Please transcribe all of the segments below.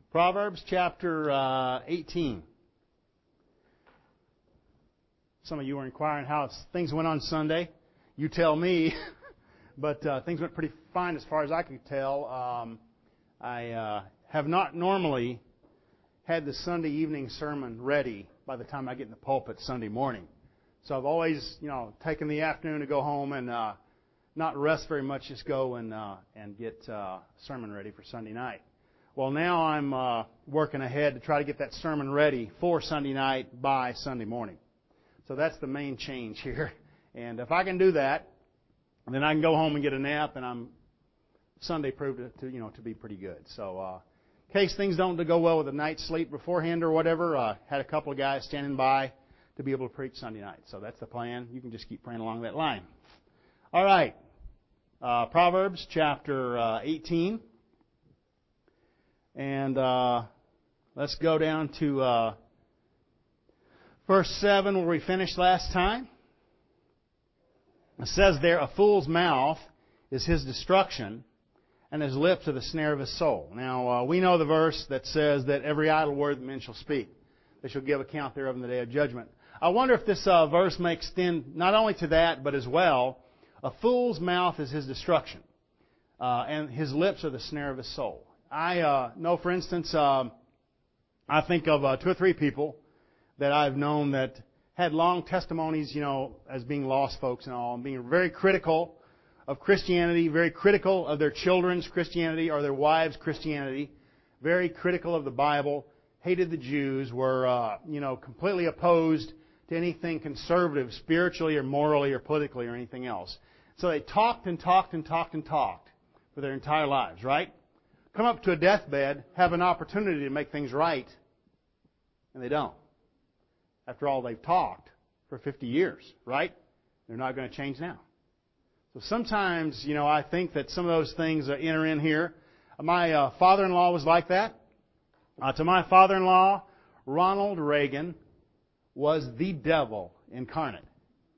Proverbs chapter 18. Some of you were inquiring how things went on Sunday. You tell me, but things went pretty fine as far as I could tell. I have not normally had the Sunday evening sermon ready by the time I get in the pulpit Sunday morning. So I've always, taken the afternoon to go home and not rest very much, just go and get sermon ready for Sunday night. Well, now I'm working ahead to try to get that sermon ready for Sunday night by Sunday morning. So that's the main change here. And if I can do that, then I can go home and get a nap, and Sunday proved to be pretty good. So in case things don't go well with a night's sleep beforehand or whatever, had a couple of guys standing by to be able to preach Sunday night. So that's the plan. You can just keep praying along that line. All right. Proverbs chapter 18. And let's go down to verse 7 where we finished last time. It says there, a fool's mouth is his destruction, and his lips are the snare of his soul. Now, we know the verse that says that every idle word that men shall speak, they shall give account thereof in the day of judgment. I wonder if this verse may extend not only to that, but as well, a fool's mouth is his destruction, and his lips are the snare of his soul. I know, for instance, I think of 2 or 3 people that I've known that had long testimonies, as being lost folks and all, and being very critical of Christianity, very critical of their children's Christianity or their wives' Christianity, very critical of the Bible, hated the Jews, were, completely opposed to anything conservative, spiritually or morally or politically or anything else. So they talked and talked and talked and talked for their entire lives, right? Come up to a deathbed, have an opportunity to make things right, and they don't. After all, they've talked for 50 years, right? They're not going to change now. So sometimes, I think that some of those things enter in here. My father-in-law was like that. To my father-in-law, Ronald Reagan was the devil incarnate.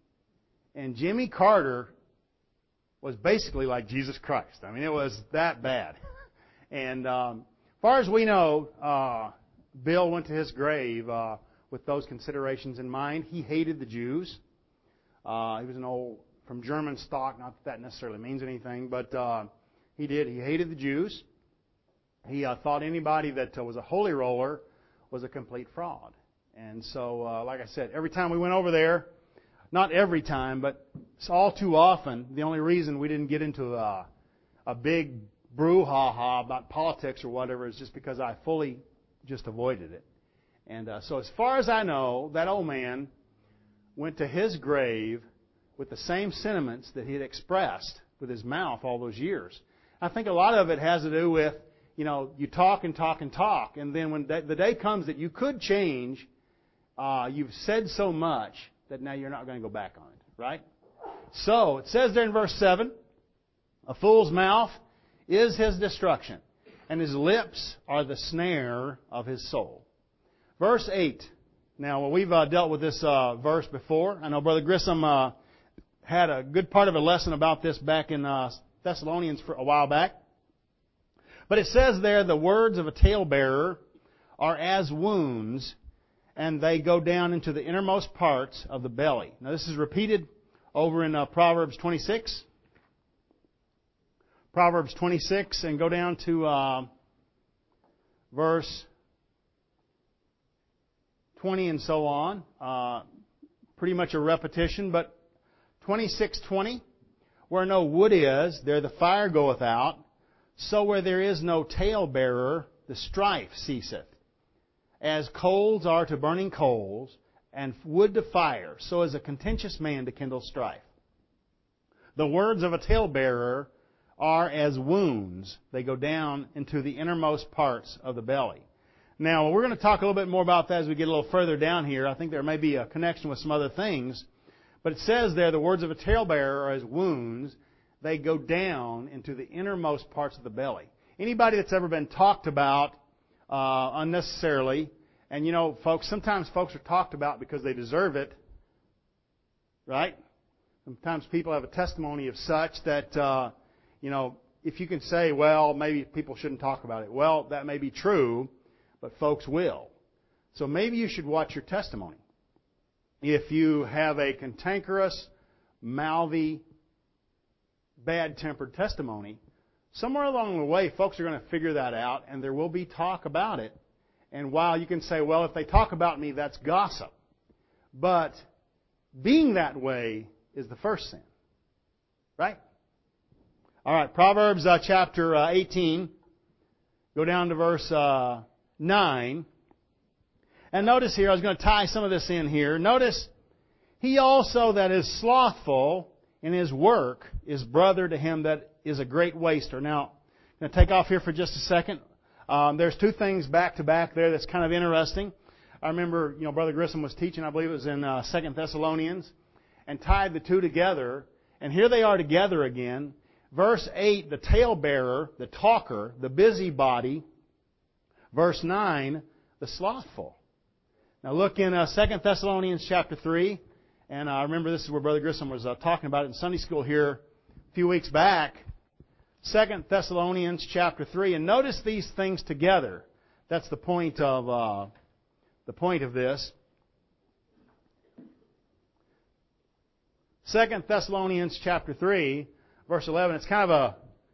And Jimmy Carter was basically like Jesus Christ. I mean, it was that bad. And as far as we know, Bill went to his grave with those considerations in mind. He hated the Jews. He was from German stock. Not that necessarily means anything, but he did. He hated the Jews. He thought anybody that was a holy roller was a complete fraud. And so, like I said, every time we went over there, not every time, but all too often, the only reason we didn't get into a big brouhaha about politics or whatever is just because I fully just avoided it. And so as far as I know, that old man went to his grave with the same sentiments that he had expressed with his mouth all those years. I think a lot of it has to do with, you talk and talk and talk, and then when the day comes that you could change, you've said so much that now you're not going to go back on it, right? So, it says there in verse 7, a fool's mouth is his destruction, and his lips are the snare of his soul. Verse 8. Now, we've dealt with this verse before. I know Brother Grissom had a good part of a lesson about this back in Thessalonians for a while back. But it says there, the words of a talebearer are as wounds, and they go down into the innermost parts of the belly. Now, this is repeated over in Proverbs 26. Proverbs 26, and go down to verse 20 and so on. Pretty much a repetition, but 26:20, where no wood is, there the fire goeth out. So where there is no talebearer, the strife ceaseth. As coals are to burning coals, and wood to fire, so is a contentious man to kindle strife. The words of a talebearer are as wounds. They go down into the innermost parts of the belly. Now, we're going to talk a little bit more about that as we get a little further down here. I think there may be a connection with some other things. But it says there, the words of a talebearer are as wounds. They go down into the innermost parts of the belly. Anybody that's ever been talked about unnecessarily, and folks, sometimes folks are talked about because they deserve it, right? Sometimes people have a testimony of such that, if you can say, well, maybe people shouldn't talk about it. Well, that may be true. but folks will. So maybe you should watch your testimony. If you have a cantankerous, mouthy, bad-tempered testimony, somewhere along the way, folks are going to figure that out, and there will be talk about it. And while you can say, well, if they talk about me, that's gossip. But being that way is the first sin. Right? All right, Proverbs chapter 18. Go down to verse 9. And notice here, I was going to tie some of this in here. Notice, he also that is slothful in his work is brother to him that is a great waster. Now, I'm going to take off here for just a second. There's two things back to back there that's kind of interesting. I remember, Brother Grissom was teaching, I believe it was in 2 Thessalonians, and tied the two together. And here they are together again. Verse 8, the talebearer, the talker, the busybody. Verse 9, the slothful. Now look in 2 Thessalonians chapter 3. And I remember this is where Brother Grissom was talking about it in Sunday school here a few weeks back. 2 Thessalonians chapter 3. And notice these things together. That's the point of this. 2 Thessalonians chapter 3, verse 11. It's kind of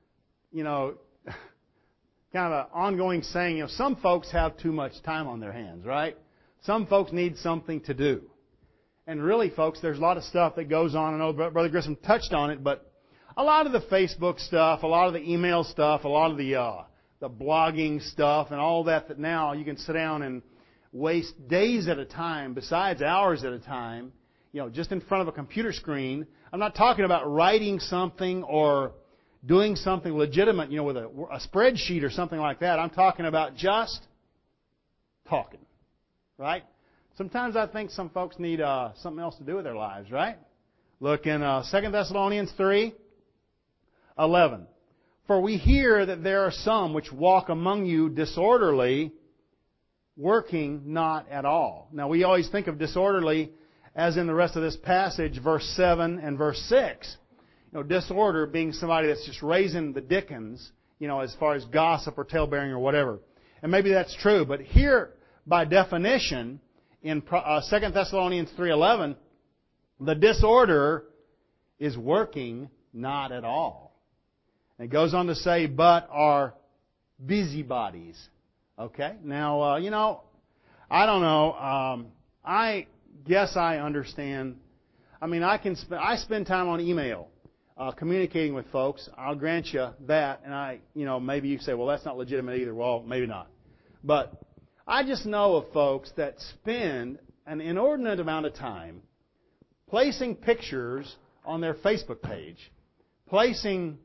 an ongoing saying. Some folks have too much time on their hands, right? Some folks need something to do. And really, folks, there's a lot of stuff that goes on. I know Brother Grissom touched on it, but a lot of the Facebook stuff, a lot of the email stuff, a lot of the blogging stuff, and all that now you can sit down and waste days at a time, besides hours at a time, just in front of a computer screen. I'm not talking about writing something or doing something legitimate, with a spreadsheet or something like that. I'm talking about just talking, right? Sometimes I think some folks need something else to do with their lives, right? Look in 2 Thessalonians 3:11. For we hear that there are some which walk among you disorderly, working not at all. Now we always think of disorderly as in the rest of this passage, verse 7 and verse 6. Disorder being somebody that's just raising the dickens, as far as gossip or talebearing or whatever. And maybe that's true, but here, by definition, in 2 Thessalonians 3:11, the disorder is working not at all. And it goes on to say, but are busybodies. Okay? Now, I don't know. I guess I understand. I spend time on email, communicating with folks. I'll grant you that. And maybe you say, well, that's not legitimate either. Well, maybe not. But I just know of folks that spend an inordinate amount of time placing pictures on their Facebook page, placing,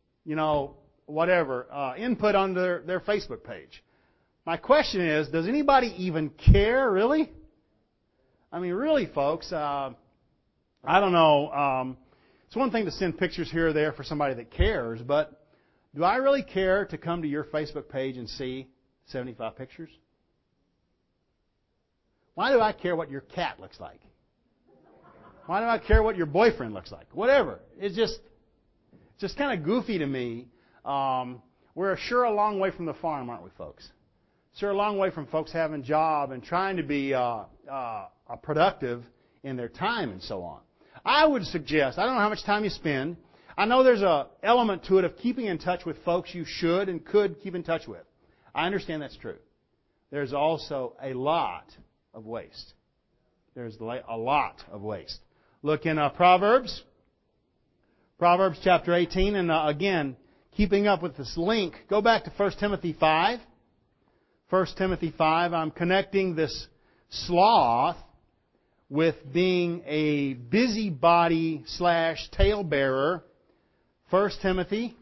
input on their Facebook page. My question is, does anybody even care, really? Really, folks, I don't know. It's one thing to send pictures here or there for somebody that cares, but do I really care to come to your Facebook page and see 75 pictures? Why do I care what your cat looks like? Why do I care what your boyfriend looks like? Whatever. It's just kind of goofy to me. We're sure a long way from the farm, aren't we, folks? Sure a long way from folks having a job and trying to be productive in their time and so on. I would suggest, I don't know how much time you spend. I know there's an element to it of keeping in touch with folks you should and could keep in touch with. I understand that's true. There's also a lot of waste. There's a lot of waste. Look in Proverbs chapter 18, and again, keeping up with this link, go back to 1 Timothy 5. 1 Timothy 5, I'm connecting this sloth with being a busybody / talebearer. 1 Timothy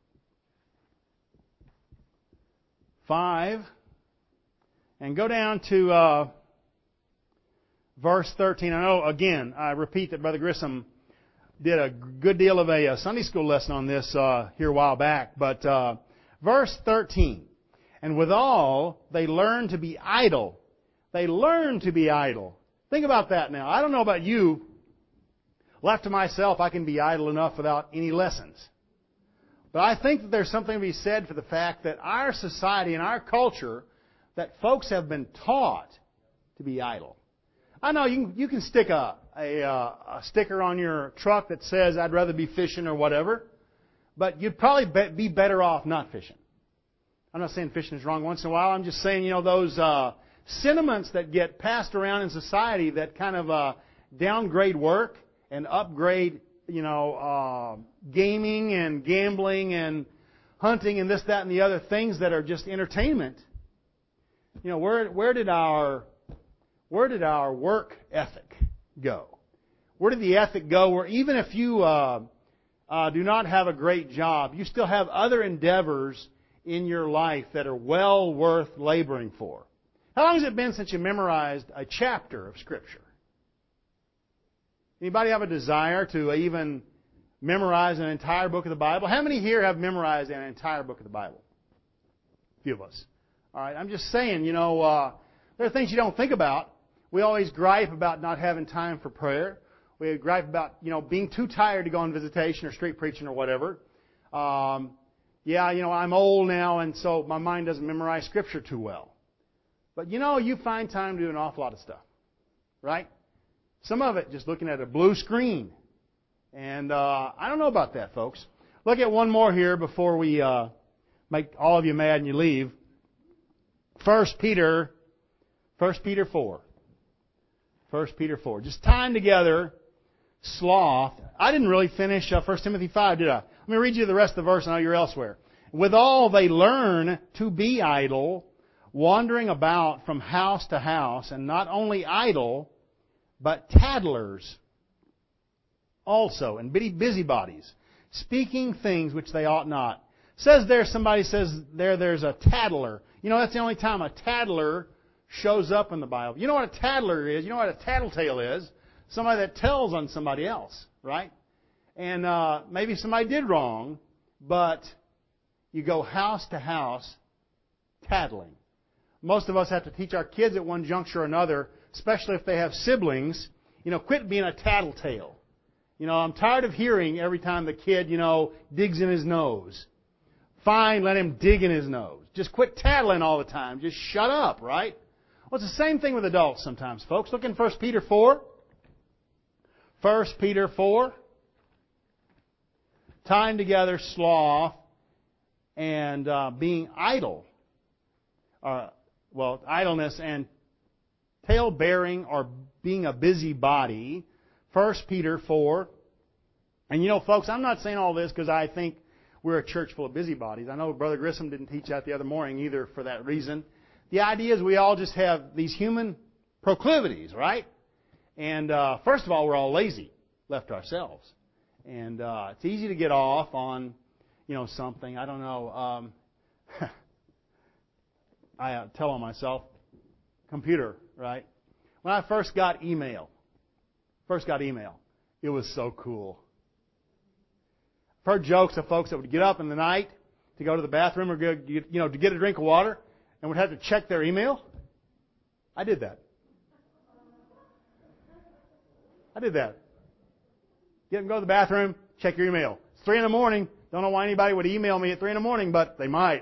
5, and go down to verse 13. I know, again, I repeat that Brother Grissom did a good deal of a Sunday school lesson on this here a while back. But verse 13. And withal, they learn to be idle. They learn to be idle. Think about that now. I don't know about you. Left to myself, I can be idle enough without any lessons. But I think that there's something to be said for the fact that our society and our culture that folks have been taught to be idle. I know you can stick a sticker on your truck that says, I'd rather be fishing or whatever, but you'd probably be better off not fishing. I'm not saying fishing is wrong once in a while. I'm just saying, those sentiments that get passed around in society that kind of downgrade work and upgrade, gaming and gambling and hunting and this, that, and the other things that are just entertainment. Where did our work ethic go? Where did the ethic go where even if you do not have a great job, you still have other endeavors in your life that are well worth laboring for? How long has it been since you memorized a chapter of Scripture? Anybody have a desire to even memorize an entire book of the Bible? How many here have memorized an entire book of the Bible? A few of us. All right, I'm just saying, there are things you don't think about. We always gripe about not having time for prayer. We gripe about, being too tired to go on visitation or street preaching or whatever. I'm old now, and so my mind doesn't memorize Scripture too well. But you find time to do an awful lot of stuff, right? Some of it just looking at a blue screen. And I don't know about that, folks. Look at one more here before we make all of you mad and you leave. 1 Peter 4. 1 Peter 4. Just tying together sloth. I didn't really finish 1 Timothy 5, did I? Let me read you the rest of the verse. I know you're elsewhere. Withal they learn to be idle, wandering about from house to house, and not only idle, but tattlers also, and busybodies, speaking things which they ought not. Somebody says there's a tattler. That's the only time a tattler shows up in the Bible. You know what a tattler is? You know what a tattletale is? Somebody that tells on somebody else, right? And maybe somebody did wrong, but you go house to house tattling. Most of us have to teach our kids at one juncture or another, especially if they have siblings, quit being a tattletale. I'm tired of hearing every time the kid, digs in his nose. Fine, let him dig in his nose. Just quit tattling all the time. Just shut up, right? Well, it's the same thing with adults sometimes, folks. Look in 1 Peter 4. 1 Peter 4. Tying together sloth and being idle. Idleness and tale-bearing or being a busybody. 1 Peter 4. And folks, I'm not saying all this because I think we're a church full of busybodies. I know Brother Grissom didn't teach that the other morning either for that reason. The idea is we all just have these human proclivities, right? And first of all, we're all lazy, left to ourselves. And it's easy to get off on, something. I don't know. I tell on myself, computer, right? When I first got email, it was so cool. I've heard jokes of folks that would get up in the night to go to the bathroom or to get a drink of water and would have to check their email. I did that. Get them, go to the bathroom, check your email. It's 3 a.m. Don't know why anybody would email me at 3 a.m, but they might.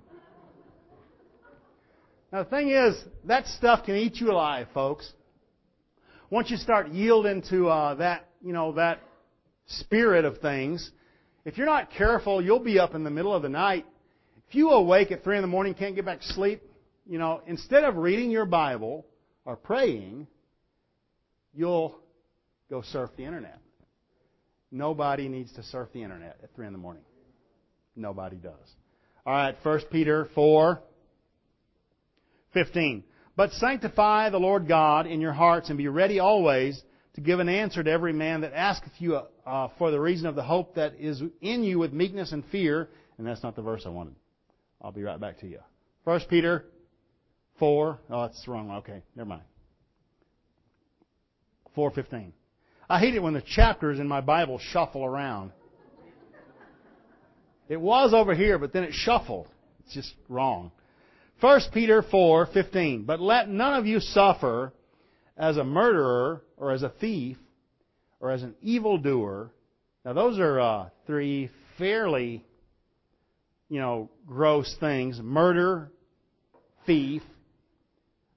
Now the thing is, that stuff can eat you alive, folks. Once you start yielding to that spirit of things, if you're not careful, you'll be up in the middle of the night. If you awake at 3 a.m, can't get back to sleep, instead of reading your Bible or praying, you'll go surf the internet. Nobody needs to surf the internet at 3 a.m. Nobody does. All right, 1 Peter 4:15. But sanctify the Lord God in your hearts, and be ready always to give an answer to every man that asketh you for the reason of the hope that is in you with meekness and fear. And that's not the verse I wanted. I'll be right back to you. 1 Peter 4. Oh, that's the wrong one. Okay, never mind. 4:15. I hate it when the chapters in my Bible shuffle around. It was over here, but then it shuffled. It's just wrong. 1 Peter 4:15. But let none of you suffer as a murderer, or as a thief, or as an evildoer. Now those are 3 fairly, gross things. Murder, thief,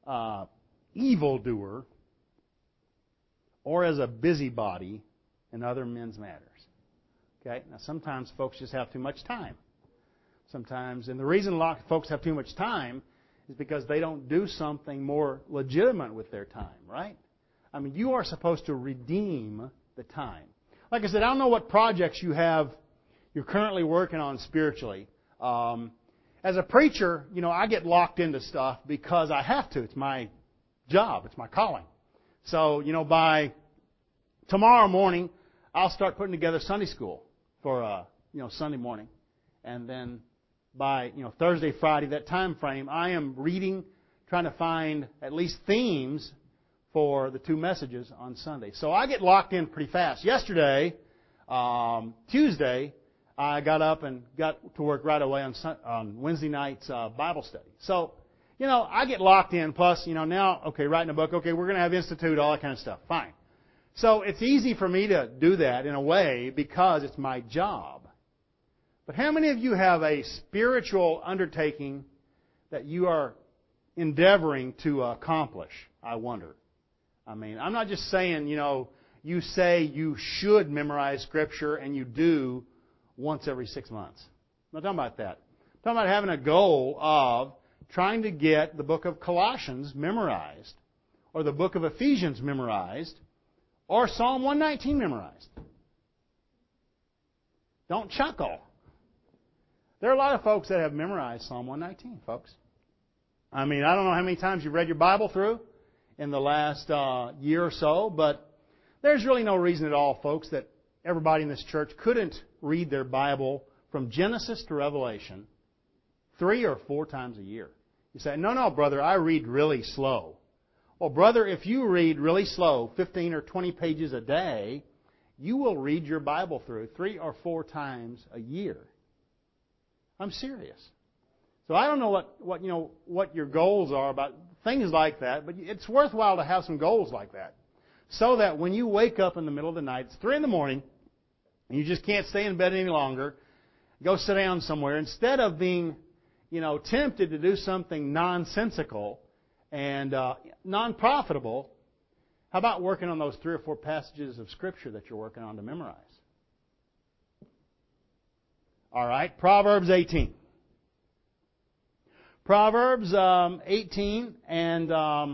evildoer or as a busybody in other men's matters. Okay? Now, sometimes folks just have too much time. Sometimes, and the reason a lot of folks have too much time is because they don't do something more legitimate with their time, right? I mean, you are supposed to redeem the time. Like I said, I don't know what projects you're currently working on spiritually. As a preacher, I get locked into stuff because I have to. It's my job. It's my calling. So, by tomorrow morning, I'll start putting together Sunday school for, Sunday morning. And then by, Thursday, Friday, that time frame, I am reading, trying to find at least themes for the 2 messages on Sunday. So I get locked in pretty fast. Yesterday, Tuesday, I got up and got to work right away on Wednesday night's Bible study. So, I get locked in. Plus, now, okay, writing a book. Okay, we're going to have Institute, all that kind of stuff. Fine. So it's easy for me to do that in a way because it's my job. But how many of you have a spiritual undertaking that you are endeavoring to accomplish, I wonder? I mean, I'm not just saying, you say you should memorize Scripture and you do once every 6 months. I'm not talking about that. I'm talking about having a goal of trying to get the book of Colossians memorized, or the book of Ephesians memorized, or Psalm 119 memorized. Don't chuckle. There are a lot of folks that have memorized Psalm 119, folks. I mean, I don't know how many times you've read your Bible through in the last year or so, but there's really no reason at all, folks, that everybody in this church couldn't read their Bible from Genesis to Revelation 3 or 4 times a year. You say, no, brother, I read really slow. Well, brother, if you read really slow, 15 or 20 pages a day, you will read your Bible through 3 or 4 times a year. I'm serious. So I don't know what your goals are about things like that, but it's worthwhile to have some goals like that. So that when you wake up in the middle of the night, it's 3 in the morning, and you just can't stay in bed any longer, go sit down somewhere. Instead of being, tempted to do something nonsensical and non-profitable, how about working on those 3 or 4 passages of Scripture that you're working on to memorize? All right, Proverbs 18. Proverbs 18, and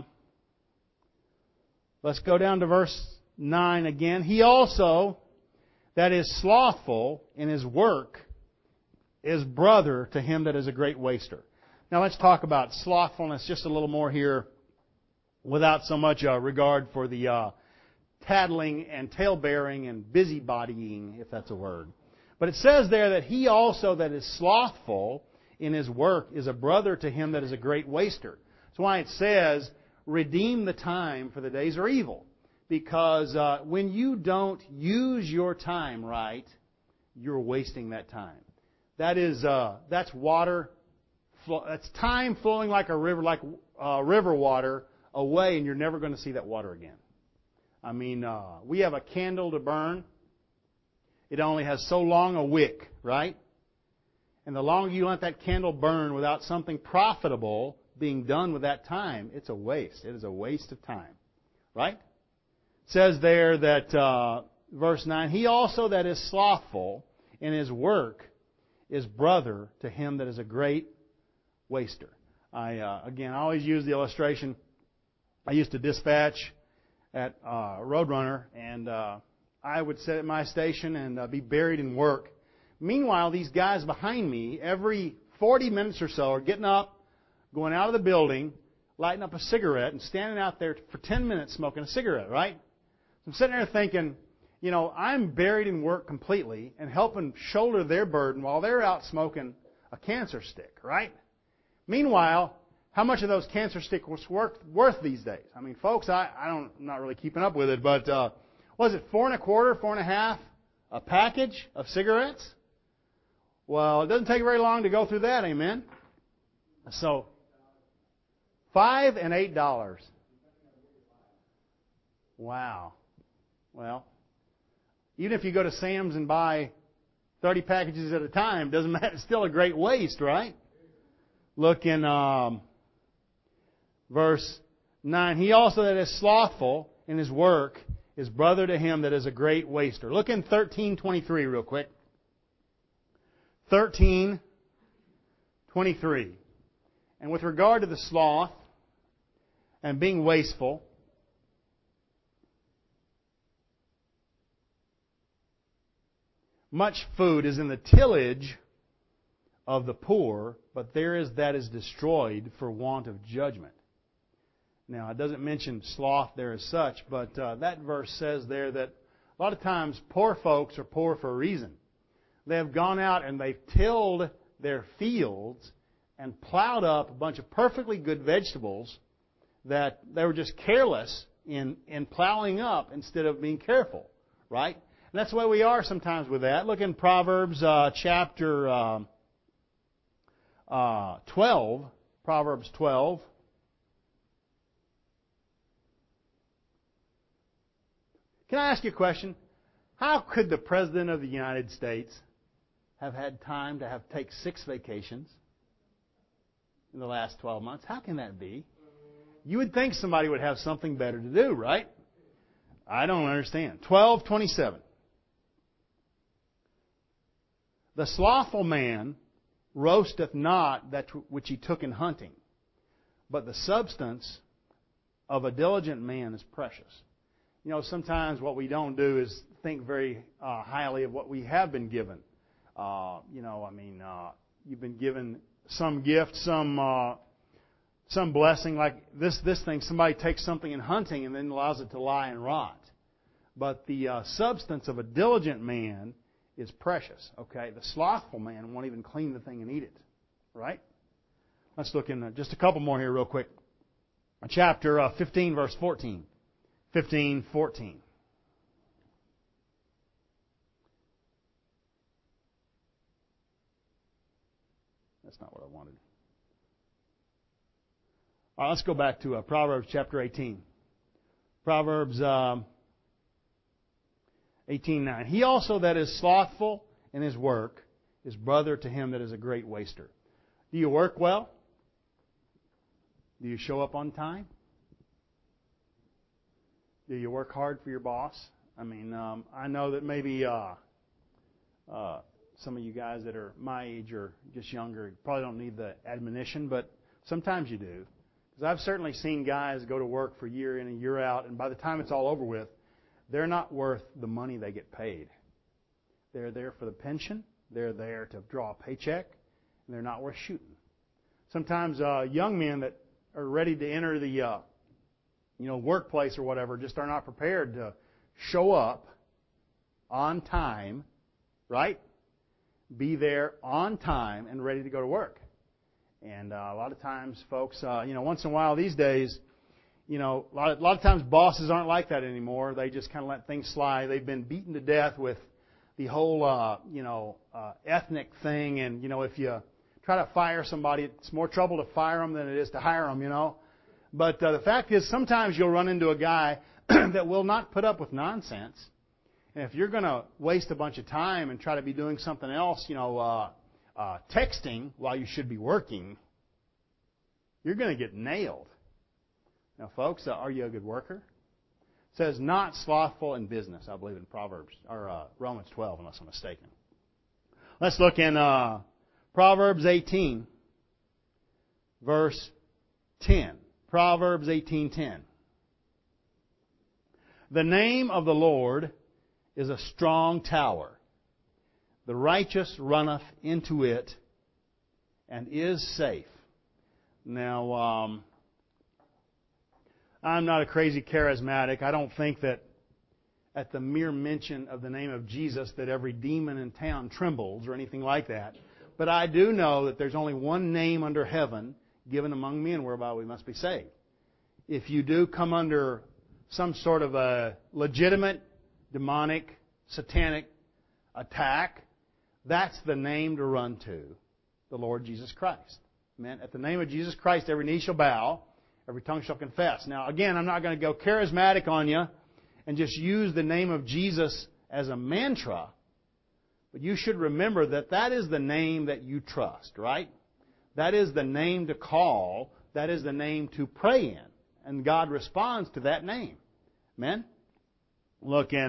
let's go down to verse 9 again. He also that is slothful in his work is brother to him that is a great waster. Now let's talk about slothfulness just a little more here without so much regard for the tattling and tale-bearing and busybodying, if that's a word. But it says there that he also that is slothful in his work is a brother to him that is a great waster. That's why it says, redeem the time, for the days are evil. Because when you don't use your time right, you're wasting that time. That's water. That's time flowing like a river, like river water away, and you're never going to see that water again. I mean, we have a candle to burn. It only has so long a wick, right? And the longer you let that candle burn without something profitable being done with that time, it's a waste. It is a waste of time. Right? It says there that, verse 9, he also that is slothful in his work is brother to him that is a great waster. I always use the illustration. I used to dispatch at Roadrunner, and I would sit at my station and be buried in work. Meanwhile, these guys behind me, every 40 minutes or so, are getting up, going out of the building, lighting up a cigarette, and standing out there for 10 minutes smoking a cigarette, right? I'm sitting there thinking, I'm buried in work completely and helping shoulder their burden while they're out smoking a cancer stick, right? Meanwhile, how much of those cancer sticks worth these days? I mean, folks, I'm not really keeping up with it, but was it $4.25, $4.50 a package of cigarettes? Well, it doesn't take very long to go through that, amen? So, $5 and $8. Wow. Well, even if you go to Sam's and buy 30 packages at a time, doesn't matter. It's still a great waste, right? Look in verse 9. He also that is slothful in his work is brother to him that is a great waster. Look in 13:23 real quick. 13:23. And with regard to the sloth and being wasteful, much food is in the tillage of the poor, but there is that is destroyed for want of judgment. Now, it doesn't mention sloth there as such, but that verse says there that a lot of times poor folks are poor for a reason. They have gone out and they've tilled their fields and plowed up a bunch of perfectly good vegetables that they were just careless in plowing up instead of being careful, right? And that's the way we are sometimes with that. Look in Proverbs chapter 12. Proverbs 12. Can I ask you a question? How could the President of the United States have had time to take 6 vacations in the last 12 months? How can that be? You would think somebody would have something better to do, right? I don't understand. 12:27. The slothful man roasteth not that which he took in hunting, but the substance of a diligent man is precious. You know, sometimes what we don't do is think very highly of what we have been given. You've been given some gift, some blessing, like this thing. Somebody takes something in hunting and then allows it to lie and rot. But the substance of a diligent man is precious. Okay, the slothful man won't even clean the thing and eat it. Right? Let's look in just a couple more here, real quick. Chapter 15, verse 14. 15:14. That's not what I wanted. All right, let's go back to Proverbs chapter 18. Proverbs 18:9. He also that is slothful in his work is brother to him that is a great waster. Do you work well? Do you show up on time? Do you work hard for your boss? I mean, I know that maybe some of you guys that are my age or just younger probably don't need the admonition, but sometimes you do. Because I've certainly seen guys go to work for year in and year out, and by the time it's all over with, they're not worth the money they get paid. They're there for the pension. They're there to draw a paycheck, and they're not worth shooting. Sometimes young men that are ready to enter the workplace or whatever just are not prepared to show up on time, right? Be there on time and ready to go to work. And a lot of times, folks, once in a while these days, a lot of times bosses aren't like that anymore. They just kind of let things slide. They've been beaten to death with the whole, ethnic thing. And, if you try to fire somebody, it's more trouble to fire them than it is to hire them, But the fact is, sometimes you'll run into a guy that will not put up with nonsense. And if you're going to waste a bunch of time and try to be doing something else, texting while you should be working, you're going to get nailed. Now, folks, are you a good worker? It says, not slothful in business, I believe in Proverbs, or Romans 12, unless I'm mistaken. Let's look in Proverbs 18, verse 10. Proverbs 18:10. The name of the Lord is a strong tower. The righteous runneth into it and is safe. Now, I'm not a crazy charismatic. I don't think that at the mere mention of the name of Jesus that every demon in town trembles or anything like that. But I do know that there's only one name under heaven given among men whereby we must be saved. If you do come under some sort of a legitimate, demonic, satanic attack, that's the name to run to, the Lord Jesus Christ. Amen. At the name of Jesus Christ, every knee shall bow, every tongue shall confess. Now, again, I'm not going to go charismatic on you and just use the name of Jesus as a mantra, but you should remember that that is the name that you trust, right? That is the name to call. That is the name to pray in. And God responds to that name. Amen? Look in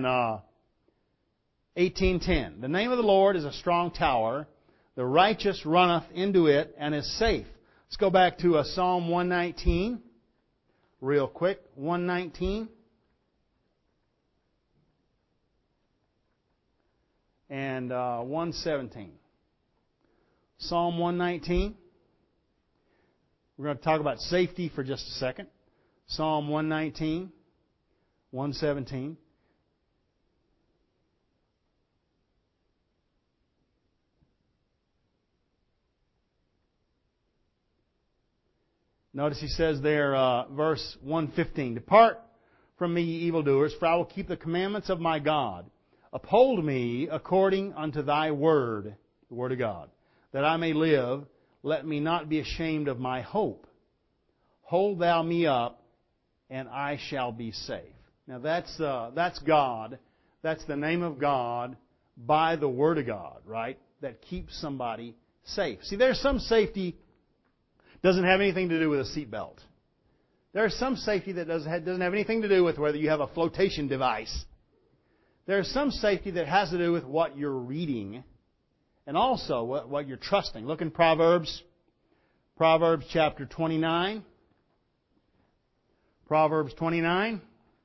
18:10. The name of the Lord is a strong tower. The righteous runneth into it and is safe. Let's go back to Psalm 119. Real quick. 119. And 117. Psalm 119. We're going to talk about safety for just a second. Psalm 119, 117. Notice he says there, verse 115, Depart from me, ye evildoers, for I will keep the commandments of my God. Uphold me according unto thy word, the word of God, that I may live. Let me not be ashamed of my hope. Hold thou me up, and I shall be safe. Now that's God. That's the name of God by the Word of God, right? That keeps somebody safe. See, there's some safety doesn't have anything to do with a seatbelt. There's some safety that doesn't have anything to do with whether you have a flotation device. There's some safety that has to do with what you're reading and also what you're trusting. Look in Proverbs chapter 29. Proverbs 29.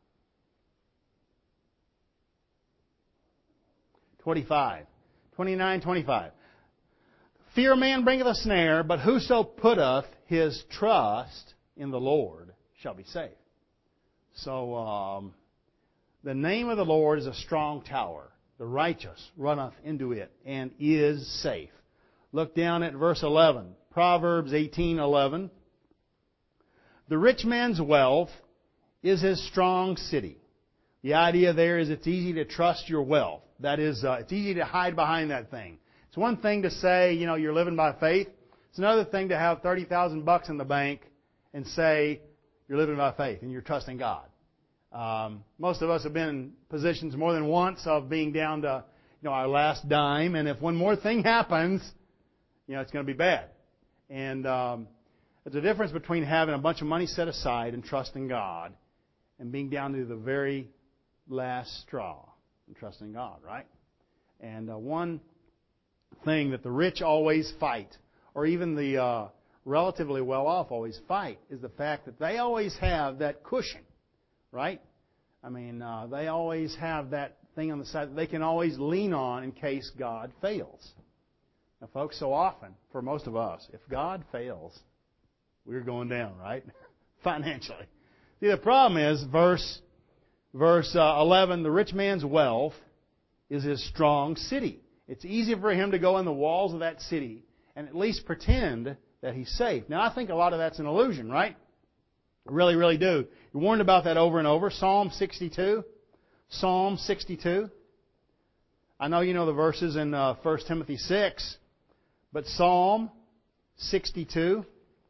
25. 29:25. Fear of man bringeth a snare, but whoso putteth his trust in the Lord shall be safe. So, the name of the Lord is a strong tower. The righteous runneth into it and is safe. Look down at verse 11. Proverbs 18:11. The rich man's wealth is his strong city. The idea there is it's easy to trust your wealth. That is, it's easy to hide behind that thing. It's one thing to say, you're living by faith. It's another thing to have $30,000 in the bank and say you're living by faith and you're trusting God. Most of us have been in positions more than once of being down to, our last dime, and if one more thing happens, it's going to be bad. And there's a difference between having a bunch of money set aside and trusting God and being down to the very last straw and trusting God, right? And one thing that the rich always fight, or even the relatively well-off always fight, is the fact that they always have that cushion. Right? I mean, they always have that thing on the side that they can always lean on in case God fails. Now, folks, so often, for most of us, if God fails, we're going down, right? Financially. See, the problem is, verse 11, the rich man's wealth is his strong city. It's easy for him to go in the walls of that city and at least pretend that he's safe. Now, I think a lot of that's an illusion, right? I really, really do. You're warned about that over and over. Psalm 62. Psalm 62. I know you know the verses in 1 Timothy 6. But Psalm 62.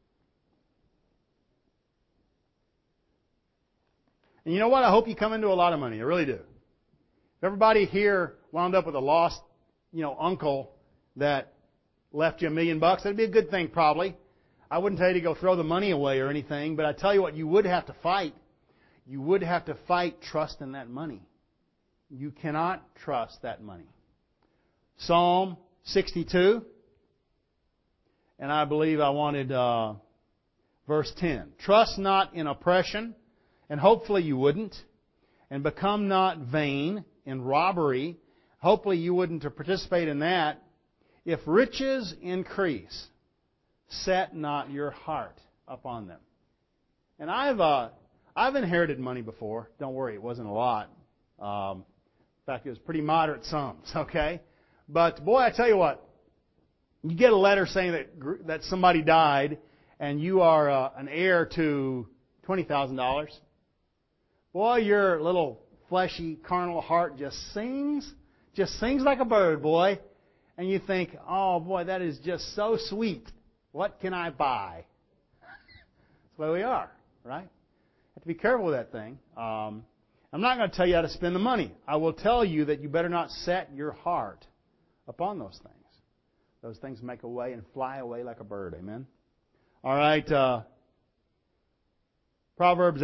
And you know what? I hope you come into a lot of money. I really do. If everybody here wound up with a lost, uncle that left you $1 million, that'd be a good thing probably. I wouldn't tell you to go throw the money away or anything, but I tell you what, you would have to fight. You would have to fight trust in that money. You cannot trust that money. Psalm 62, and I believe I wanted verse 10. Trust not in oppression, and hopefully you wouldn't, and become not vain in robbery. Hopefully you wouldn't participate in that. If riches increase, set not your heart upon them. And I've inherited money before. Don't worry, it wasn't a lot. In fact, it was pretty moderate sums, okay? But boy, I tell you what, you get a letter saying that somebody died and you are an heir to $20,000. Boy, your little fleshy, carnal heart just sings like a bird, boy. And you think, oh boy, that is just so sweet. What can I buy? That's the way we are, right? Have to be careful with that thing. I'm not going to tell you how to spend the money. I will tell you that you better not set your heart upon those things. Those things make away and fly away like a bird. Amen? All right. Proverbs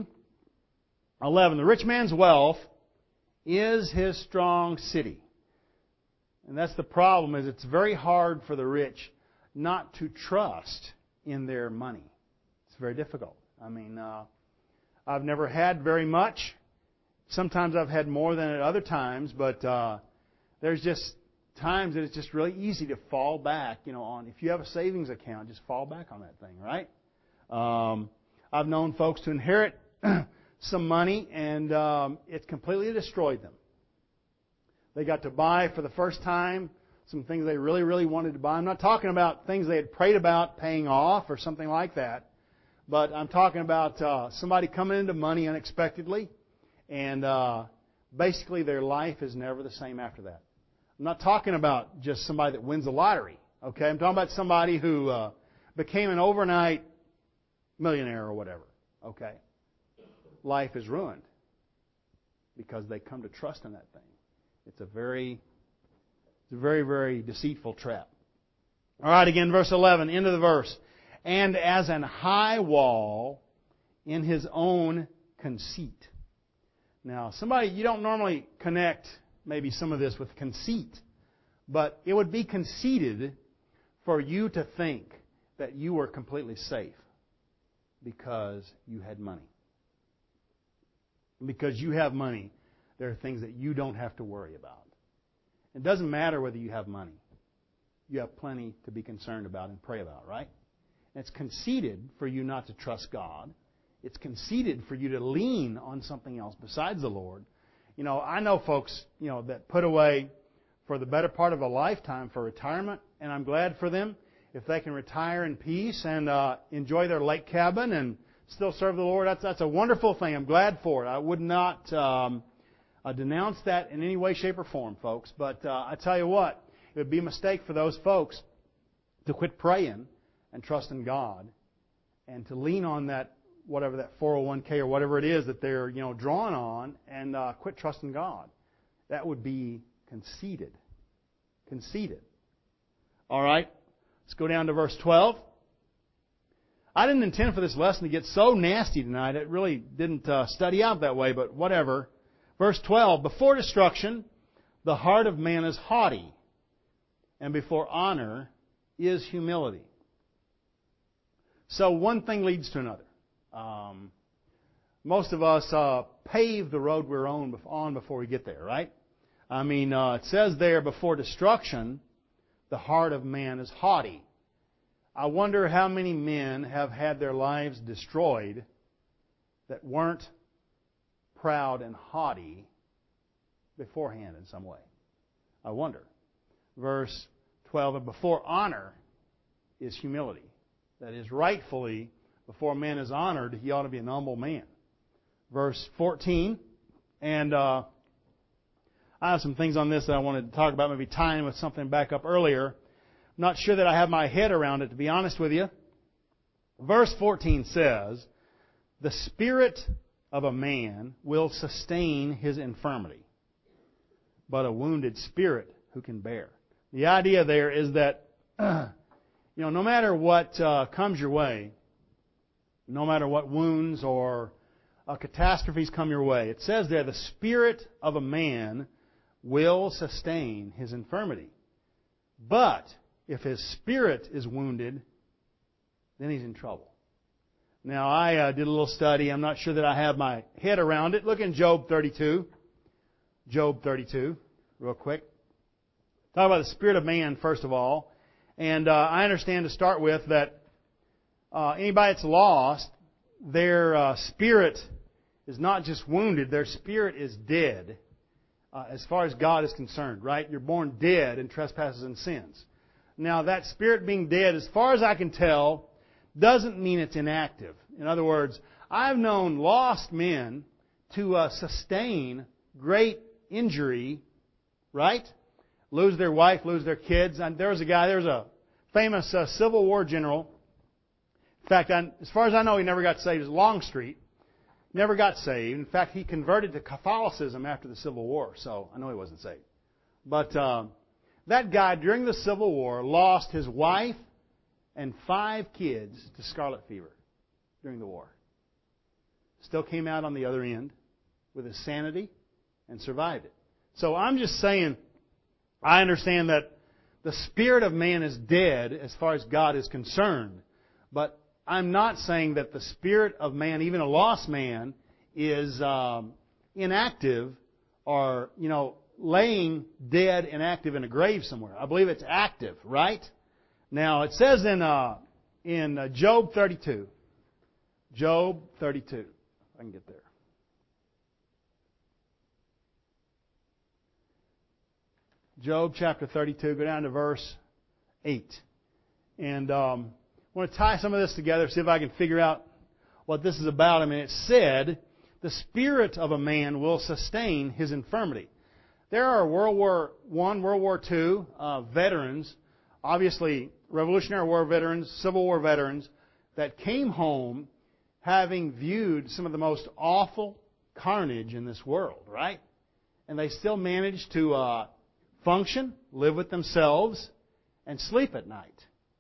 18:11. The rich man's wealth is his strong city. And that's the problem, is it's very hard for the rich not to trust in their money. It's very difficult. I mean, I've never had very much. Sometimes I've had more than at other times, but there's just times that it's just really easy to fall back, on, if you have a savings account, just fall back on that thing, right? I've known folks to inherit some money, and it's completely destroyed them. They got to buy for the first time some things they really, really wanted to buy. I'm not talking about things they had prayed about paying off or something like that, but I'm talking about somebody coming into money unexpectedly, and basically their life is never the same after that. I'm not talking about just somebody that wins the lottery, okay? I'm talking about somebody who became an overnight millionaire or whatever, okay? Life is ruined because they come to trust in that thing. It's a very, very deceitful trap. All right, again, verse 11, end of the verse. And as an high wall in his own conceit. Now, you don't normally connect maybe some of this with conceit, but it would be conceited for you to think that you were completely safe because you had money. And because you have money, there are things that you don't have to worry about. It doesn't matter whether you have money. You have plenty to be concerned about and pray about, right? And it's conceited for you not to trust God. It's conceited for you to lean on something else besides the Lord. I know folks, that put away for the better part of a lifetime for retirement, and I'm glad for them if they can retire in peace and enjoy their lake cabin and still serve the Lord. That's a wonderful thing. I'm glad for it. I would not denounce that in any way, shape, or form, folks. But I tell you what, it would be a mistake for those folks to quit praying and trusting God and to lean on that, whatever that 401k or whatever it is that they're drawing on, and quit trusting God. That would be conceited. Conceited. All right, let's go down to verse 12. I didn't intend for this lesson to get so nasty tonight. It really didn't study out that way, but whatever. Verse 12, before destruction, the heart of man is haughty, and before honor is humility. So one thing leads to another. Most of us pave the road we're on before we get there, right? I mean, it says there, before destruction, the heart of man is haughty. I wonder how many men have had their lives destroyed that weren't proud and haughty beforehand in some way. I wonder. Verse 12, and before honor is humility. That is, rightfully, before a man is honored, he ought to be an humble man. Verse 14, and I have some things on this that I wanted to talk about, maybe tying with something back up earlier. I'm not sure that I have my head around it, to be honest with you. Verse 14 says, the spirit of a man will sustain his infirmity, but a wounded spirit who can bear. The idea there is that, no matter what comes your way, no matter what wounds or catastrophes come your way, it says there, the spirit of a man will sustain his infirmity. But if his spirit is wounded, then he's in trouble. Now, I did a little study. I'm not sure that I have my head around it. Look in Job 32. Job 32, real quick. Talk about the spirit of man, first of all. And I understand to start with that anybody that's lost, their spirit is not just wounded, their spirit is dead as far as God is concerned, right? You're born dead in trespasses and sins. Now, that spirit being dead, as far as I can tell, doesn't mean it's inactive. In other words, I've known lost men to sustain great injury, right? Lose their wife, lose their kids. And there's a famous Civil War general. In fact, as far as I know, he never got saved. It was Longstreet. Never got saved. In fact, he converted to Catholicism after the Civil War, so I know he wasn't saved. But that guy, during the Civil War, lost his wife and 5 kids to scarlet fever during the war. still came out on the other end with his sanity and survived it. So I'm just saying, I understand that the spirit of man is dead as far as God is concerned. But I'm not saying that the spirit of man, even a lost man, is inactive or, laying dead and active in a grave somewhere. I believe it's active, right? Now, it says in Job 32. Job 32. If I can get there. Job chapter 32, go down to verse 8. And I want to tie some of this together, see if I can figure out what this is about. I mean, it said, the spirit of a man will sustain his infirmity. There are World War I, World War II veterans, obviously Revolutionary War veterans, Civil War veterans, that came home having viewed some of the most awful carnage in this world, right? And they still managed to function, live with themselves, and sleep at night.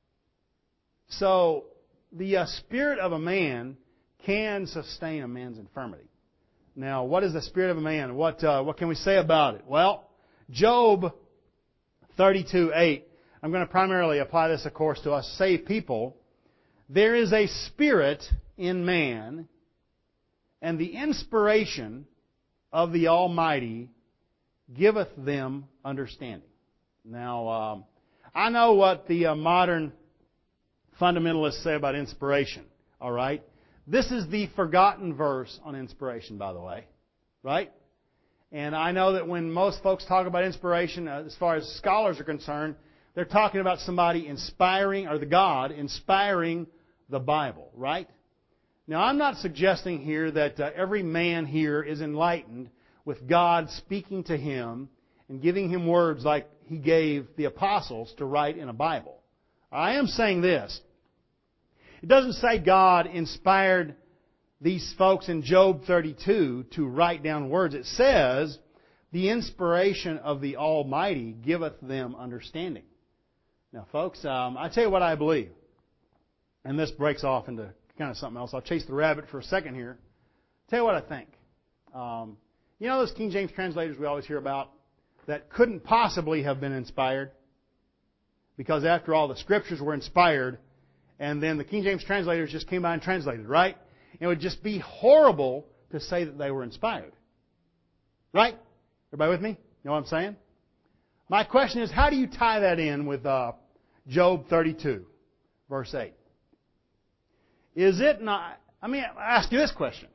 So, the spirit of a man can sustain a man's infirmity. Now, what is the spirit of a man? What can we say about it? Well, Job 32:8. I'm going to primarily apply this, of course, to us saved people. There is a spirit in man, and the inspiration of the Almighty giveth them understanding. Now, I know what the modern fundamentalists say about inspiration. All right? This is the forgotten verse on inspiration, by the way. Right? And I know that when most folks talk about inspiration, as far as scholars are concerned, they're talking about somebody inspiring, or the God inspiring the Bible. Right? Now, I'm not suggesting here that every man here is enlightened with God speaking to him and giving him words like He gave the apostles to write in a Bible. I am saying this. It doesn't say God inspired these folks in Job 32 to write down words. It says, the inspiration of the Almighty giveth them understanding. Now, folks, I tell you what I believe. And this breaks off into kind of something else. I'll chase the rabbit for a second here. Tell you what I think. Those King James translators we always hear about that couldn't possibly have been inspired? Because after all, the Scriptures were inspired, and then the King James translators just came by and translated, right? It would just be horrible to say that they were inspired. Right? Everybody with me? You know what I'm saying? My question is, how do you tie that in with Job 32, verse 8? Is it not... I ask you this question.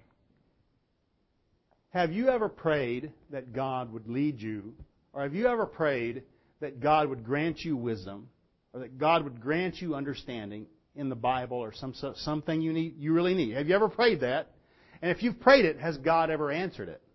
Have you ever prayed that God would lead you, or have you ever prayed that God would grant you wisdom, or that God would grant you understanding in the Bible, or something you really need? Have you ever prayed that? And if you've prayed it, has God ever answered it?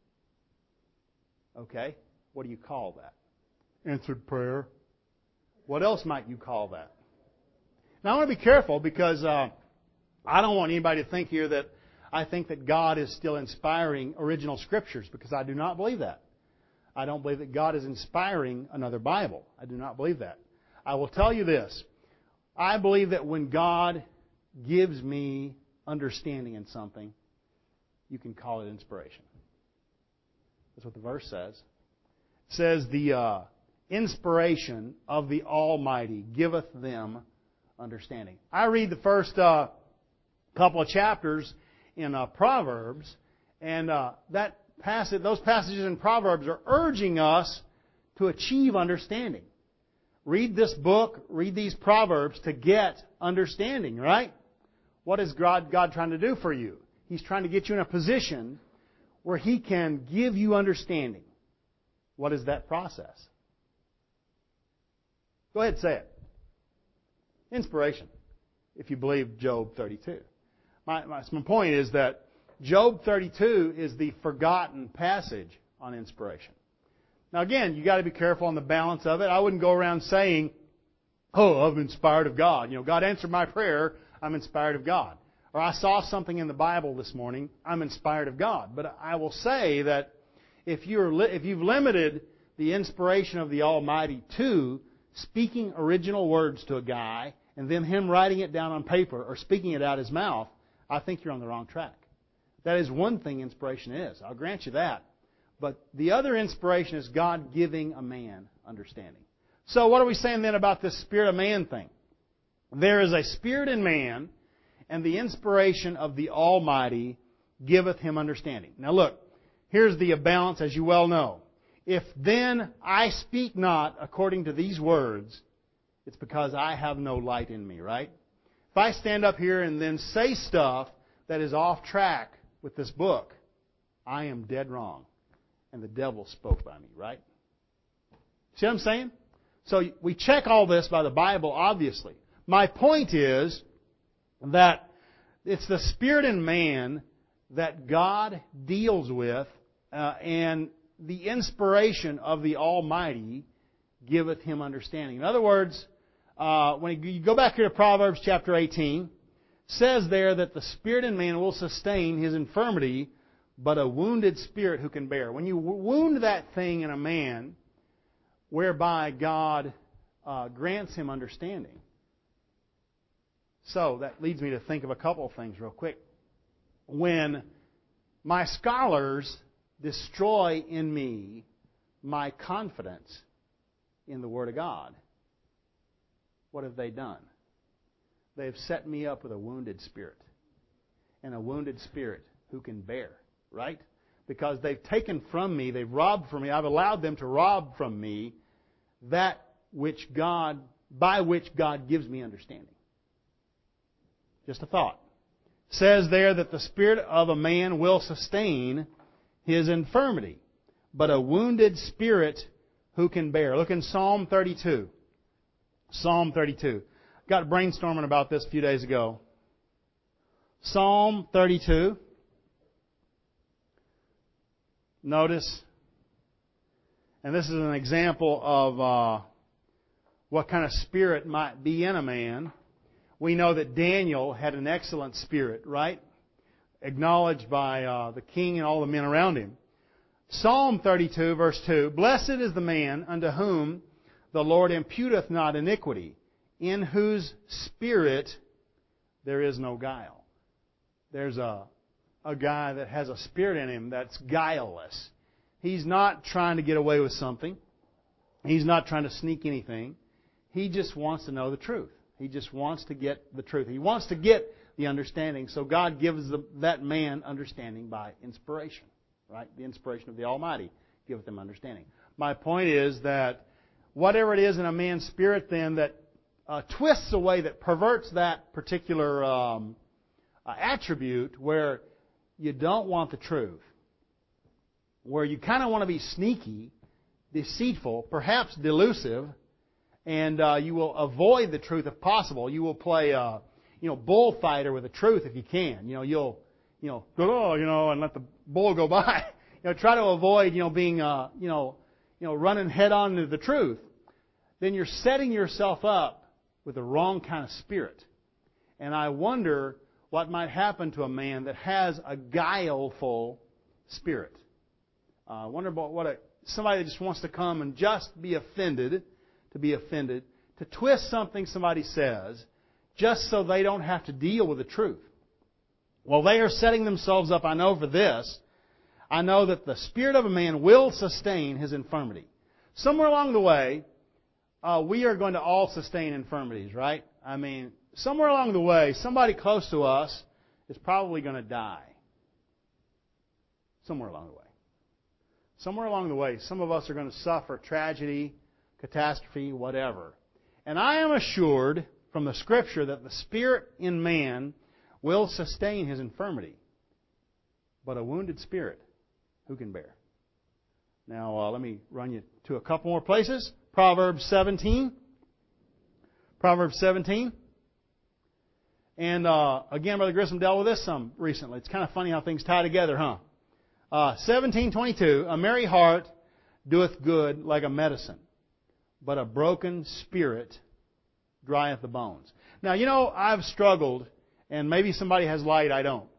Okay. What do you call that? Answered prayer. What else might you call that? Now I want to be careful because I don't want anybody to think here that I think that God is still inspiring original Scriptures, because I do not believe that. I don't believe that God is inspiring another Bible. I do not believe that. I will tell you this. I believe that when God gives me understanding in something, you can call it inspiration. That's what the verse says. It says, the inspiration of the Almighty giveth them understanding. I read the first couple of chapters in Proverbs, and those passages in Proverbs are urging us to achieve understanding. Read this book, read these Proverbs to get understanding, right? What is God trying to do for you? He's trying to get you in a position where He can give you understanding. What is that process? Go ahead and say it. Inspiration, if you believe Job 32. My point is that Job 32 is the forgotten passage on inspiration. Now again, you've got to be careful on the balance of it. I wouldn't go around saying, oh, I'm inspired of God. God answered my prayer, I'm inspired of God. Or I saw something in the Bible this morning, I'm inspired of God. But I will say that if you've limited the inspiration of the Almighty to speaking original words to a guy, and then him writing it down on paper or speaking it out his mouth, I think you're on the wrong track. That is one thing inspiration is. I'll grant you that. But the other inspiration is God giving a man understanding. So what are we saying then about this spirit of man thing? There is a spirit in man, and the inspiration of the Almighty giveth him understanding. Now look, here's the balance, as you well know. If then I speak not according to these words, it's because I have no light in me, right? If I stand up here and then say stuff that is off track with this book, I am dead wrong. And the devil spoke by me, right? See what I'm saying? So we check all this by the Bible, obviously. My point is that it's the spirit in man that God deals with, and the inspiration of the Almighty giveth him understanding. In other words, when you go back here to Proverbs chapter 18, says there that the spirit in man will sustain his infirmity, but a wounded spirit who can bear. When you wound that thing in a man, whereby God grants him understanding. So that leads me to think of a couple of things real quick. When my scholars destroy in me my confidence in the Word of God, what have they done? They have set me up with a wounded spirit. And a wounded spirit who can bear, right? Because they've taken from me, they've robbed from me, I've allowed them to rob from me that which God, by which God gives me understanding. Just a thought. It says there that the spirit of a man will sustain his infirmity, but a wounded spirit who can bear. Look in Psalm 32. Psalm 32. Got brainstorming about this a few days ago. Psalm 32. Notice, and this is an example of what kind of spirit might be in a man. We know that Daniel had an excellent spirit, right? Acknowledged by the king and all the men around him. Psalm 32, verse 2, Blessed is the man unto whom the Lord imputeth not iniquity, in whose spirit there is no guile. There's a guy that has a spirit in him that's guileless. He's not trying to get away with something. He's not trying to sneak anything. He just wants to know the truth. He just wants to get the truth. He wants to get the understanding. So God gives that man understanding by inspiration. Right? The inspiration of the Almighty giveth them understanding. My point is that whatever it is in a man's spirit then that twists away, that perverts that particular attribute where you don't want the truth, where you kind of want to be sneaky, deceitful, perhaps delusive, and you will avoid the truth if possible. You will play, bullfighter with the truth if you can. You'll and let the bull go by. Try to avoid, being, running head on to the truth. Then you're setting yourself up with the wrong kind of spirit. And I wonder what might happen to a man that has a guileful spirit. I wonder about somebody that just wants to come and just be offended, to twist something somebody says, just so they don't have to deal with the truth. Well, they are setting themselves up, I know, for this. I know that the spirit of a man will sustain his infirmity. Somewhere along the way, we are going to all sustain infirmities, right? I mean, somewhere along the way, somebody close to us is probably going to die. Somewhere along the way. Somewhere along the way, some of us are going to suffer tragedy, catastrophe, whatever. And I am assured from the Scripture that the spirit in man will sustain his infirmity. But a wounded spirit, who can bear? Now, let me run you to a couple more places. Proverbs 17. Proverbs 17. And again, Brother Grissom dealt with this some recently. It's kind of funny how things tie together, huh? 17:22. A merry heart doeth good like a medicine, but a broken spirit drieth the bones. Now, I've struggled, and maybe somebody has light, I don't.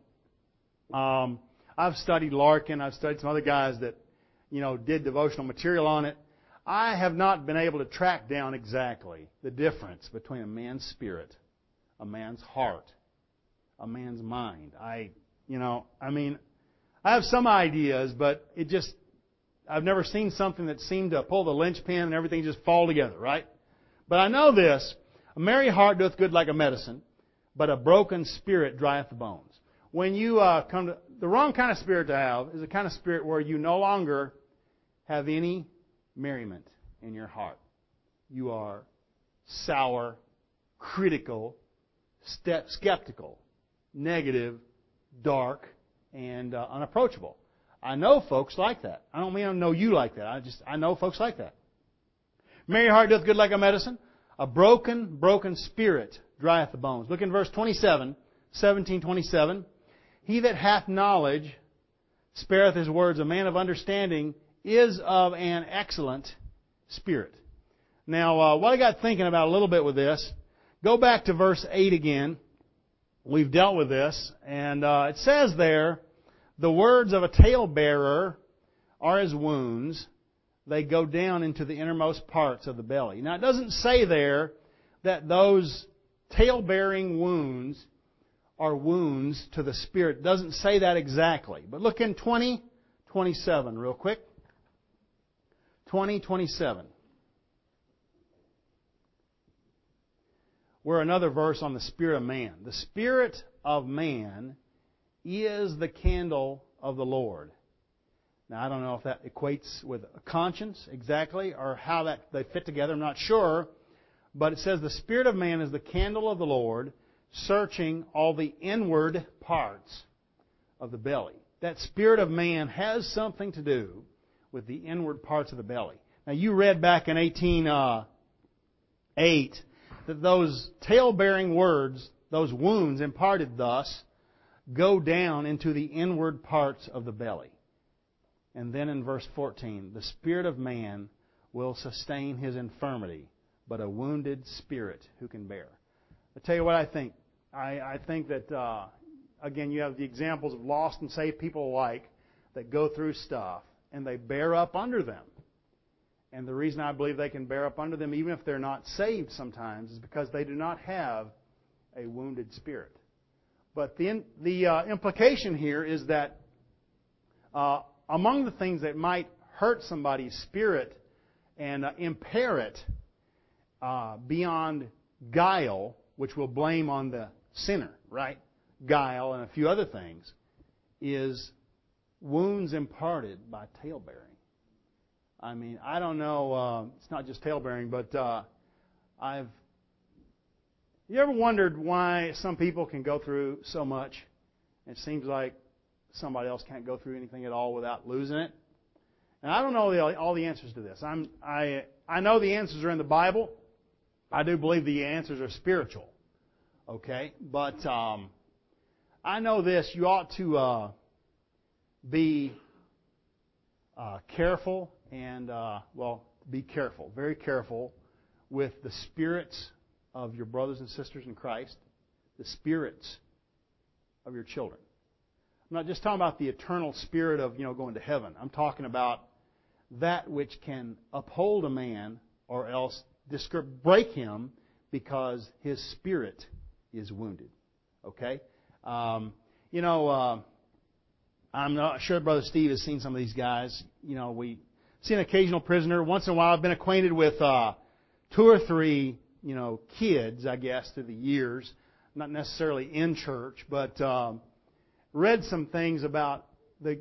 I've studied Larkin. I've studied some other guys that, did devotional material on it. I have not been able to track down exactly the difference between a man's spirit, a man's heart, a man's mind. I have some ideas, but I've never seen something that seemed to pull the linchpin and everything just fall together, right? But I know this, a merry heart doeth good like a medicine, but a broken spirit drieth the bones. When you the wrong kind of spirit to have is a kind of spirit where you no longer have any merriment in your heart. You are sour, critical, skeptical, negative, dark, and unapproachable. I know folks like that. I don't mean I know you like that. I know folks like that. Merry heart doth good like a medicine. A broken spirit drieth the bones. Look in verse 17:27. He that hath knowledge spareth his words. A man of understanding is of an excellent spirit. Now, what I got thinking about a little bit with this, go back to verse 8 again. We've dealt with this, and it says there, the words of a talebearer are as wounds. They go down into the innermost parts of the belly. Now, it doesn't say there that those tale-bearing wounds are wounds to the spirit. It doesn't say that exactly. But look in 20:27 real quick. 20:27. We're another verse on the spirit of man. The spirit of man is the candle of the Lord. Now, I don't know if that equates with a conscience exactly or how they fit together. I'm not sure. But it says the spirit of man is the candle of the Lord, searching all the inward parts of the belly. That spirit of man has something to do with the inward parts of the belly. Now, you read back in 18:8 that those tale-bearing words, those wounds imparted thus, go down into the inward parts of the belly. And then in verse 14, the spirit of man will sustain his infirmity, but a wounded spirit who can bear. I'll tell you what I think. I think that, again, you have the examples of lost and saved people alike that go through stuff, and they bear up under them. And the reason I believe they can bear up under them, even if they're not saved sometimes, is because they do not have a wounded spirit. But the implication here is that among the things that might hurt somebody's spirit and impair it beyond guile, which we'll blame on the sinner, right? Guile and a few other things, is wounds imparted by talebearing. I mean, I don't know, it's not just talebearing, but you ever wondered why some people can go through so much? It seems like somebody else can't go through anything at all without losing it. And I don't know all the answers to this. I know the answers are in the Bible. I do believe the answers are spiritual. Okay? But I know this. You ought to be careful and, be careful, very careful with the spirits of your brothers and sisters in Christ, the spirits of your children. I'm not just talking about the eternal spirit of, going to heaven. I'm talking about that which can uphold a man or else break him because his spirit is wounded. Okay? I'm not sure Brother Steve has seen some of these guys. We see an occasional prisoner. Once in a while I've been acquainted with 2 or 3, kids, I guess, through the years. Not necessarily in church, but read some things about the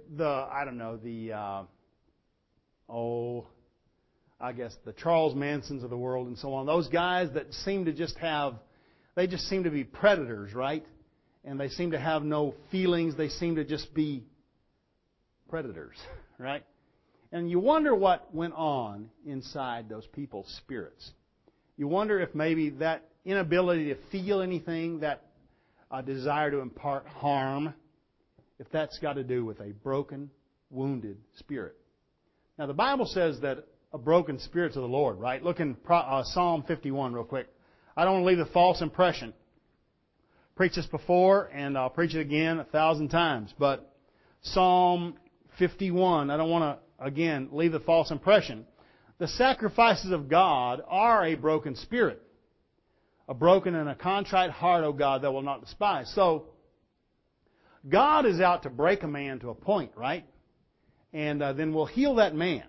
Charles Mansons of the world and so on. Those guys that seem to they seem to be predators, right? And they seem to have no feelings. They seem to just be predators, right? And you wonder what went on inside those people's spirits. You wonder if maybe that inability to feel anything, that desire to impart harm, if that's got to do with a broken, wounded spirit. Now, the Bible says that a broken spirit's of the Lord, right? Look in Psalm 51 real quick. I don't want to leave a false impression. Preached this before, and I'll preach it again 1,000 times. But Psalm 51, I don't want to, again, leave the false impression. The sacrifices of God are a broken spirit. A broken and a contrite heart, O God, that will not despise. So, God is out to break a man to a point, right? And then we'll heal that man.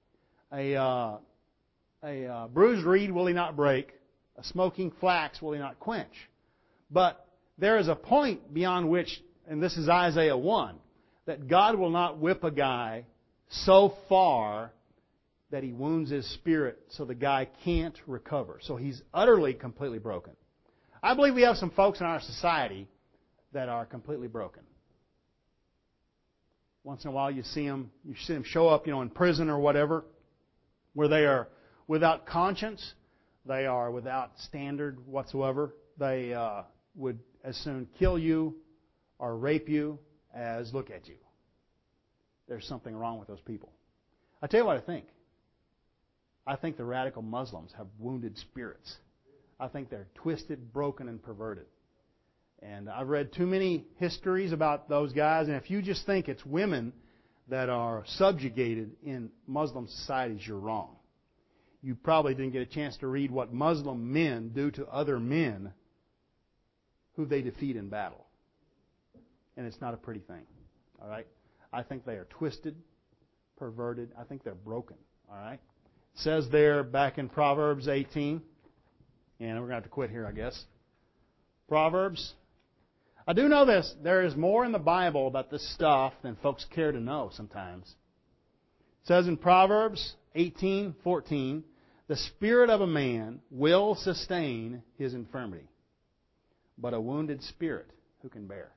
A bruised reed will He not break. A smoking flax will He not quench. But there is a point beyond which, and this is Isaiah 1, that God will not whip a guy so far that He wounds his spirit so the guy can't recover. So he's utterly, completely broken. I believe we have some folks in our society that are completely broken. Once in a while you see them show up, in prison or whatever, where they are without conscience, they are without standard whatsoever. They would as soon kill you or rape you as look at you. There's something wrong with those people. I tell you what I think. I think the radical Muslims have wounded spirits. I think they're twisted, broken, and perverted. And I've read too many histories about those guys, and if you just think it's women that are subjugated in Muslim societies, you're wrong. You probably didn't get a chance to read what Muslim men do to other men who they defeat in battle. And it's not a pretty thing. All right? I think they are twisted, perverted. I think they're broken. All right? It says there back in Proverbs 18, and we're going to have to quit here, I guess. Proverbs. I do know this. There is more in the Bible about this stuff than folks care to know sometimes. It says in Proverbs 18:14, the spirit of a man will sustain his infirmity, but a wounded spirit who can bear?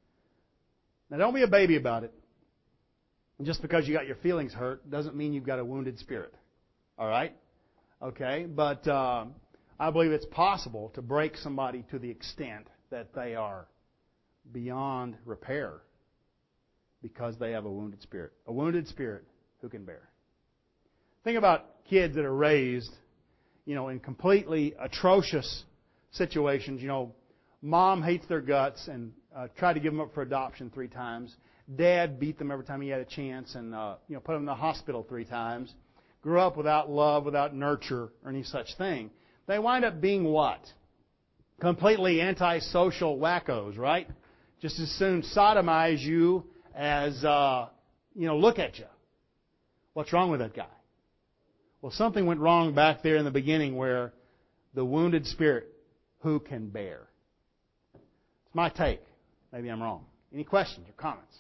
Now don't be a baby about it. Just because you got your feelings hurt doesn't mean you've got a wounded spirit. All right? Okay? But I believe it's possible to break somebody to the extent that they are beyond repair because they have a wounded spirit. A wounded spirit who can bear. Think about kids that are raised, in completely atrocious situations. Mom hates their guts and tried to give them up for adoption 3 times. Dad beat them every time he had a chance and put them in the hospital 3 times. Grew up without love, without nurture, or any such thing. They wind up being what? Completely antisocial wackos, right? Just as soon sodomize you as, look at you. What's wrong with that guy? Well, something went wrong back there in the beginning where the wounded spirit, who can bear? It's my take. Maybe I'm wrong. Any questions or comments?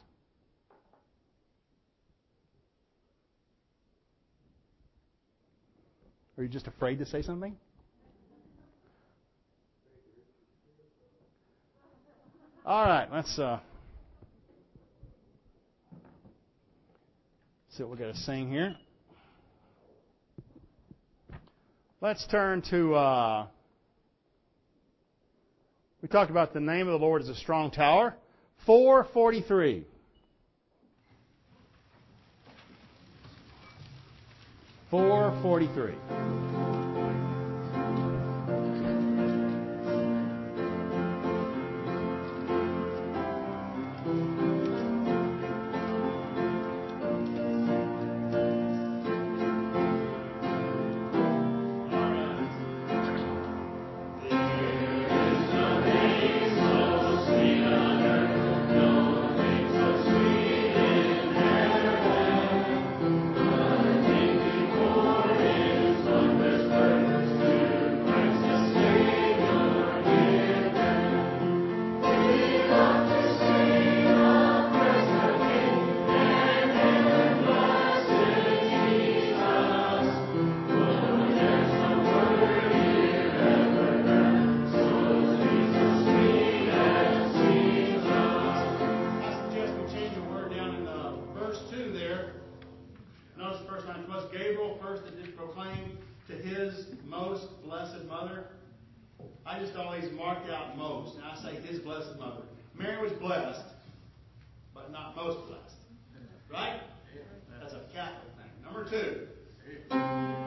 Are you just afraid to say something? All right, let's see what we've got to sing here. Let's turn to, we talked about the name of the Lord is a strong tower. 443. 443. I just always marked out most, and I say His blessed mother. Mary was blessed, but not most blessed. Right? That's a Catholic thing. Number 2.